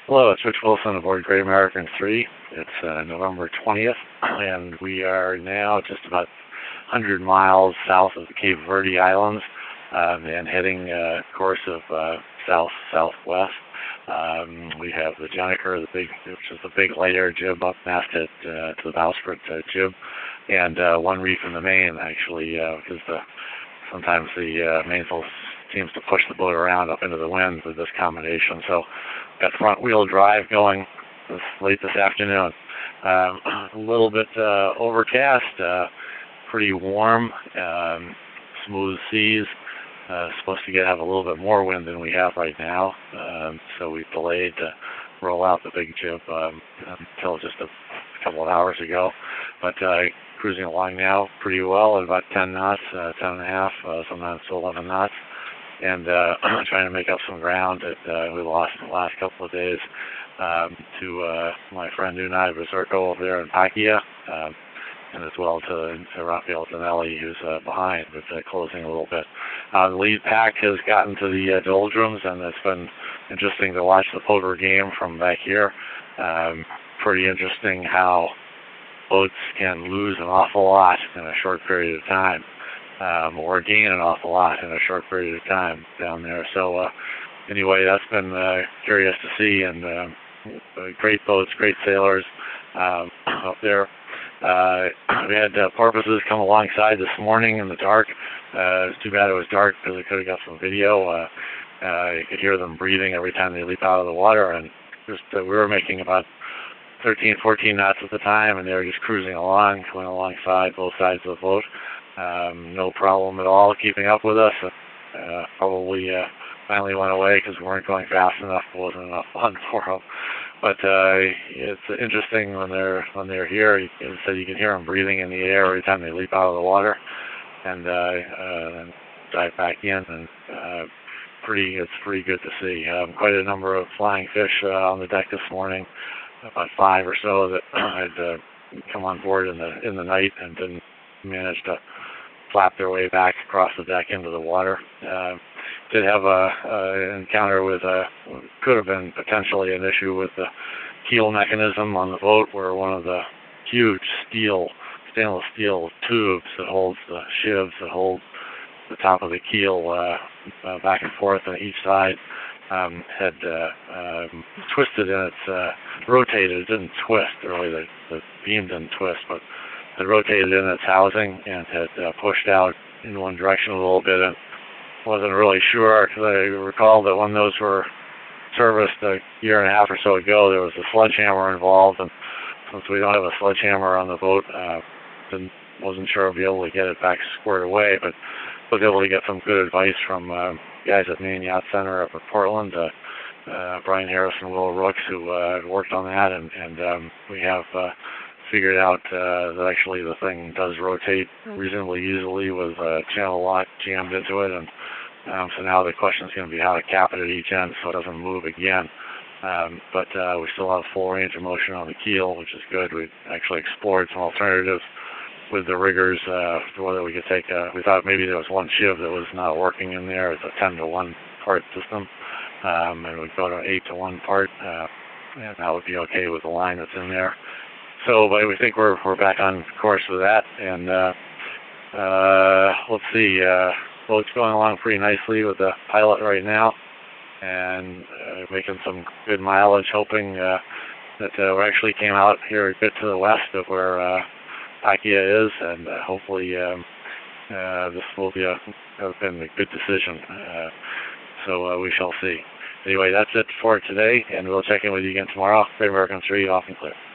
Hello, it's Rich Wilson aboard Great American 3. It's November 20th, and we are now just about 100 miles south of the Cape Verde Islands and heading course of south-southwest. We have the Jenniker, which is the big light air jib up masthead to the bowsprit jib, and one reef in the main, actually, because sometimes the mainsail seems to push the boat around up into the wind with this combination. So got front wheel drive going late this afternoon. A little bit overcast, pretty warm, smooth seas. Supposed to have a little bit more wind than we have right now, so we delayed to roll out the big jib until just a couple of hours ago. But cruising along now pretty well at about 10 knots, 10 and a half, sometimes 11 knots. And trying to make up some ground that we lost in the last couple of days to my friend Unai Berserko over there in Pakia, and as well to Rafael Zanelli, who's behind, but closing a little bit. The lead pack has gotten to the doldrums, and it's been interesting to watch the poker game from back here. Pretty interesting how boats can lose an awful lot in a short period of time. Or gain an awful lot in a short period of time down there. So anyway, that's been curious to see, and great boats, great sailors up there. We had porpoises come alongside this morning in the dark. It's too bad it was dark because we could have got some video. You could hear them breathing every time they leap out of the water, and just we were making about 13, 14 knots at the time, and they were just cruising along, going alongside both sides of the boat. No problem at all keeping up with us. Probably finally went away because we weren't going fast enough. It wasn't enough fun for them. But it's interesting when they're here. You can hear them breathing in the air every time they leap out of the water, and then dive back in. And it's pretty good to see. Quite a number of flying fish on the deck this morning. About 5 or so that had come on board in the night and didn't manage to flap their way back across the deck into the water. Did have an encounter with could have been potentially an issue with the keel mechanism on the boat, where one of the huge stainless steel tubes that holds the shivs that hold the top of the keel back and forth on each side had twisted in its rotated. It didn't twist really. The beam didn't twist, but had rotated in its housing and had pushed out in one direction a little bit, and wasn't really sure, because I recall that when those were serviced a year and a half or so ago, there was a sledgehammer involved, and since we don't have a sledgehammer on the boat, wasn't sure I'd be able to get it back squared away, but was able to get some good advice from guys at Maine Yacht Center up in Portland, Brian Harris and Will Rooks, who worked on that, and we have figured out that actually the thing does rotate reasonably easily with a channel lock jammed into it, and so now the question is going to be how to cap it at each end so it doesn't move again. But we still have full range of motion on the keel, which is good. We actually explored some alternatives with the riggers, whether we could take we thought maybe there was one shiv that was not working in there. It's a 10-to-1 part system, and we'd go to an 8-to-1 part, and that would be okay with the line that's in there. So, but we think we're back on course with that, and let's see. Boat's going along pretty nicely with the pilot right now, and making some good mileage. Hoping that we actually came out here a bit to the west of where Pakia is, and hopefully this will have been a good decision. So we shall see. Anyway, that's it for today, and we'll check in with you again tomorrow. Great American 3, off and clear.